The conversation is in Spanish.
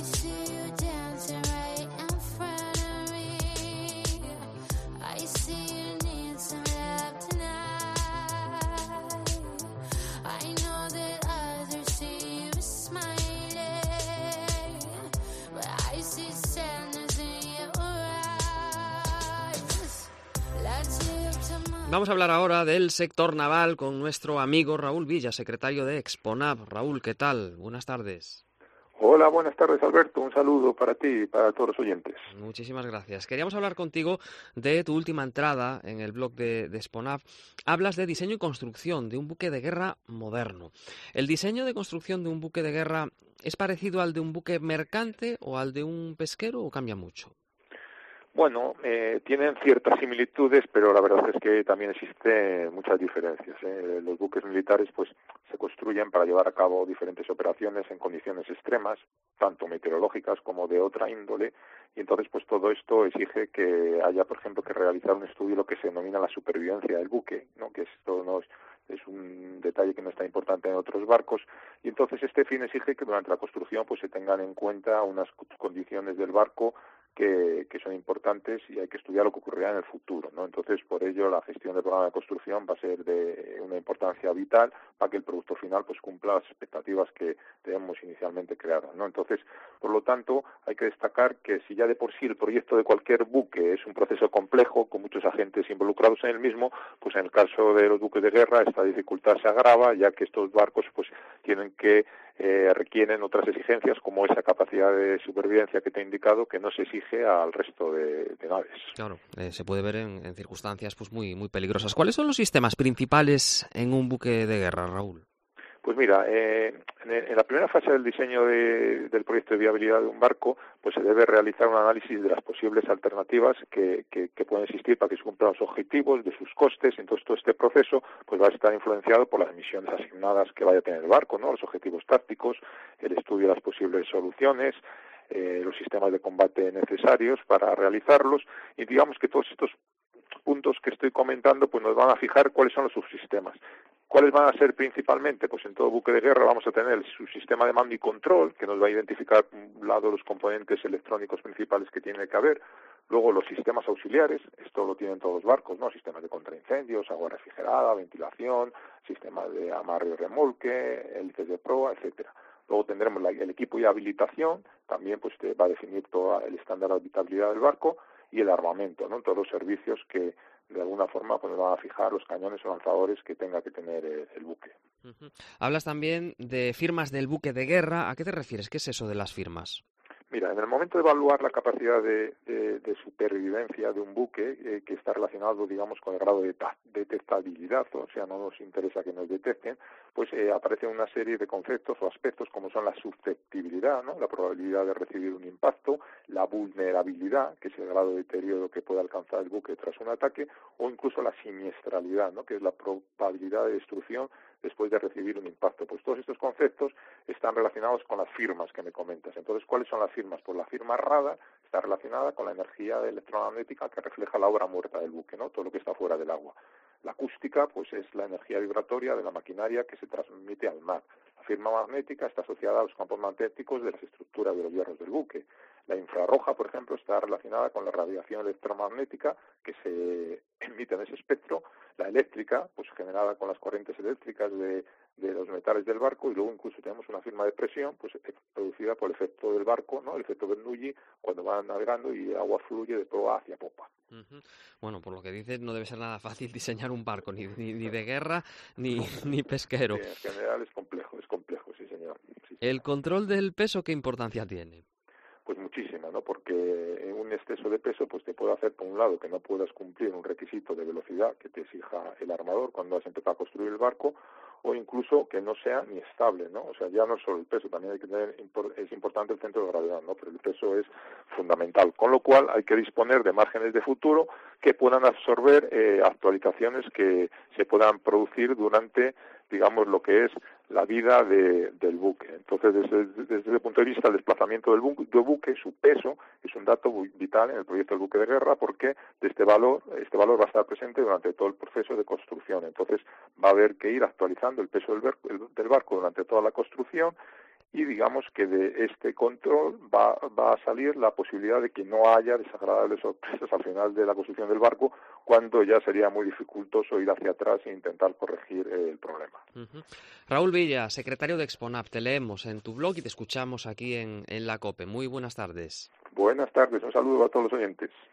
Vamos a hablar ahora del sector naval con nuestro amigo Raúl Villa, secretario de Exponav. Raúl, ¿qué tal? Buenas tardes. Hola, buenas tardes, Alberto. Un saludo para ti y para todos los oyentes. Muchísimas gracias. Queríamos hablar contigo de tu última entrada en el blog de Exponav. Hablas de diseño y construcción de un buque de guerra moderno. ¿El diseño de construcción de un buque de guerra es parecido al de un buque mercante o al de un pesquero o cambia mucho? Bueno, tienen ciertas similitudes, pero la verdad es que también existen muchas diferencias. Los buques militares pues se construyen para llevar a cabo diferentes operaciones en condiciones extremas, tanto meteorológicas como de otra índole, y entonces pues todo esto exige que haya, por ejemplo, que realizar un estudio, lo que se denomina la supervivencia del buque, ¿no? Que esto no es un detalle que no está importante en otros barcos, y entonces este fin exige que durante la construcción pues se tengan en cuenta unas condiciones del barco que son importantes y hay que estudiar lo que ocurrirá en el futuro, ¿no? Entonces, por ello, la gestión del programa de construcción va a ser de una importancia vital para que el producto final pues cumpla las expectativas que tenemos inicialmente creadas, ¿no? Entonces, por lo tanto, hay que destacar que si ya de por sí el proyecto de cualquier buque es un proceso complejo, con muchos agentes involucrados en el mismo, pues en el caso de los buques de guerra esta dificultad se agrava, ya que estos barcos pues requieren otras exigencias como esa capacidad de supervivencia que te he indicado que no se exige al resto de naves. Claro, se puede ver en circunstancias pues muy peligrosas. ¿Cuáles son los sistemas principales en un buque de guerra, Raúl? Pues mira, en la primera fase del diseño del proyecto de viabilidad de un barco, pues se debe realizar un análisis de las posibles alternativas que pueden existir para que se cumplan los objetivos, de sus costes. Entonces todo este proceso pues va a estar influenciado por las misiones asignadas que vaya a tener el barco, ¿no? Los objetivos tácticos, el estudio de las posibles soluciones, los sistemas de combate necesarios para realizarlos, y digamos que todos estos puntos que estoy comentando pues nos van a fijar cuáles son los subsistemas. ¿Cuáles van a ser principalmente? Pues en todo buque de guerra vamos a tener el subsistema de mando y control, que nos va a identificar, por un lado, los componentes electrónicos principales que tiene que haber, luego los sistemas auxiliares, esto lo tienen todos los barcos, ¿no? Sistemas de contraincendios, agua refrigerada, ventilación, sistemas de amarre y remolque, hélices de proa, etcétera. Luego tendremos el equipo y habilitación, también pues va a definir todo el estándar de habitabilidad del barco, y el armamento, ¿no? Todos los servicios que de alguna forma pues van a fijar los cañones o lanzadores que tenga que tener el buque. Uh-huh. Hablas también de firmas del buque de guerra. ¿A qué te refieres? ¿Qué es eso de las firmas? Mira, en el momento de evaluar la capacidad de supervivencia de un buque, que está relacionado, digamos, con el grado de detectabilidad, o sea, no nos interesa que nos detecten, pues aparecen una serie de conceptos o aspectos como son la susceptibilidad, ¿no? La probabilidad de recibir un impacto, la vulnerabilidad, que es el grado de deterioro que puede alcanzar el buque tras un ataque, o incluso la siniestralidad, ¿no? Que es la probabilidad de destrucción después de recibir un impacto. Pues todos estos conceptos están relacionados con las firmas que me comentas. Entonces, ¿cuáles son las firmas? Pues la firma radar está relacionada con la energía electromagnética que refleja la obra muerta del buque, ¿no? Todo lo que está fuera del agua. La acústica, pues es la energía vibratoria de la maquinaria que se transmite al mar. La firma magnética está asociada a los campos magnéticos de las estructuras de los hierros del buque. La infrarroja, por ejemplo, está relacionada con la radiación electromagnética que se emite en ese espectro. La eléctrica, pues generada con las corrientes eléctricas de los metales del barco, y luego incluso tenemos una firma de presión pues producida por el efecto del barco, ¿no? El efecto Bernoulli, cuando va navegando y el agua fluye de proa hacia popa. Uh-huh. Bueno, por lo que dices, no debe ser nada fácil diseñar un barco, ni de guerra, ni pesquero. Sí, en general es complejo, sí señor. Sí, ¿El control del peso qué importancia tiene? Pues muchísima, ¿no? Porque un exceso de peso pues te puede hacer, por un lado, que no puedas cumplir un requisito de velocidad que te exija el armador cuando has empezado a construir el barco, o incluso que no sea ni estable, ¿no? O sea, ya no es solo el peso, también hay que tener, es importante el centro de gravedad, ¿no? Pero el peso es fundamental, con lo cual hay que disponer de márgenes de futuro que puedan absorber actualizaciones que se puedan producir durante, digamos, lo que es la vida del buque. Entonces, desde ese punto de vista, el desplazamiento del buque, su peso, es un dato vital en el proyecto del buque de guerra, porque de este valor va a estar presente durante todo el proceso de construcción. Entonces, va a haber que ir actualizando el peso del barco durante toda la construcción, y digamos que de este control va a salir la posibilidad de que no haya desagradables sorpresas al final de la construcción del barco, cuando ya sería muy dificultoso ir hacia atrás e intentar corregir el problema. Raúl Villa, secretario de Exponab, te leemos en tu blog y te escuchamos aquí en la COPE. Muy buenas tardes. Buenas tardes, un saludo a todos los oyentes.